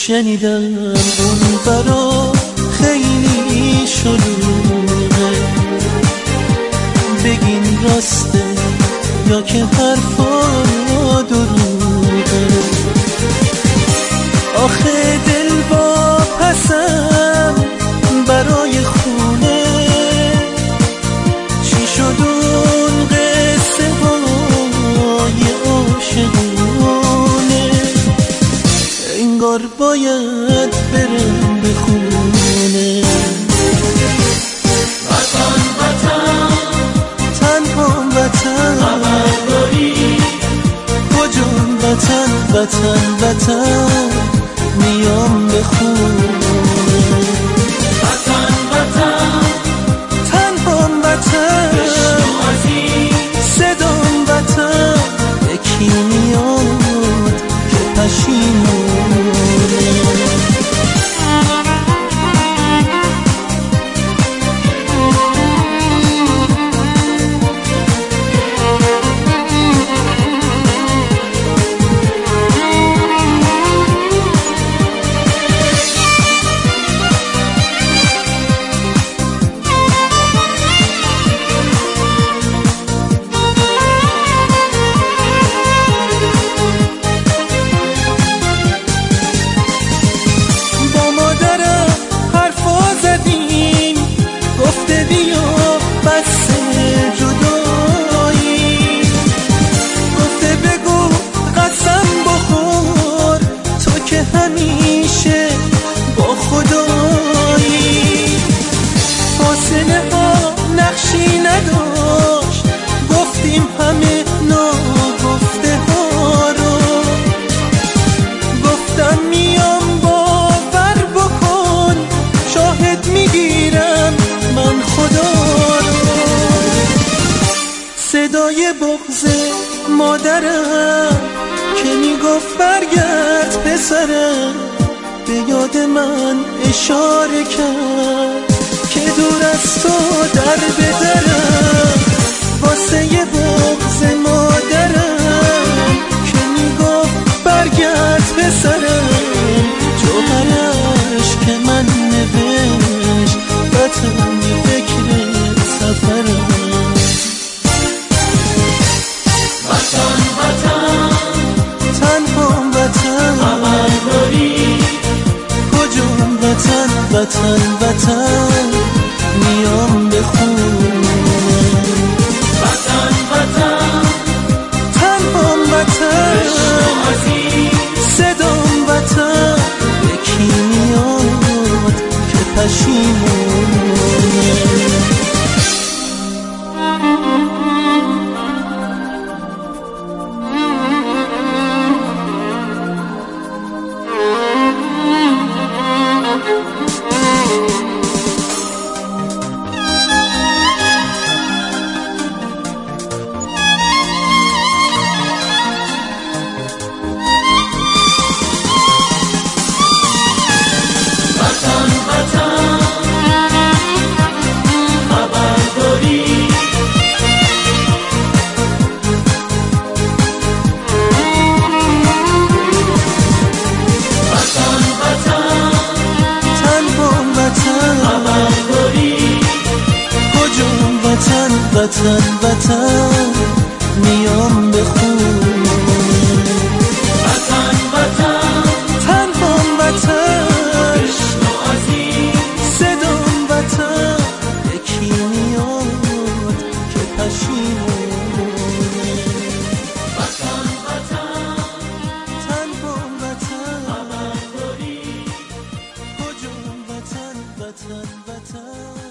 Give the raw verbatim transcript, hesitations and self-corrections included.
شنیدم اون برا خیلی شلوغه، بگین راسته یا که حرفا دروغه. آخه دل با پسم برای خونه، چی شد اون قصه های عاشقونه؟ انگار باید برم به خونه. وطن وطن تنها وطن، خبر داری کجا وطن وطن وطن میام به خونه. وطن وطن تنها وطن، بشنو عزیز صدام وطن، یکی میاد که پشیمونه. همیشه با خدایی فاصله ها نقشی نداشت، گفتیم همه ناگفته ها رو. گفتم میام باور بکن، شاهد میگیرم من خدا رو. صدای بغض مادرم که میگفت برگرد پسرم، به یاد من اشاره کرد که دور از تو در بدرم. واسه یه بغض مادرم که میگفت برگرد پسرم، جوهرش که من نوشت وطن فکر سفرم. وطن وطن تنها وطن، خبر داری کجا وطن وطن وطن میام به خونه. وطن وطن تنها وطن، بشنو عزیز صدام وطن، یکی میاد که پشیمونه. وطن وطن خبر داری وطن وطن تنها وطن، خبر داری کجا وطن وطن وطن میام به خونه. وطن وطن تنها وطن، بشنو عزیز صدام وطن، یکی میاد که پشیمونه. وطن وطن تنها وطن، خبر داری کجا وطن وطن وطن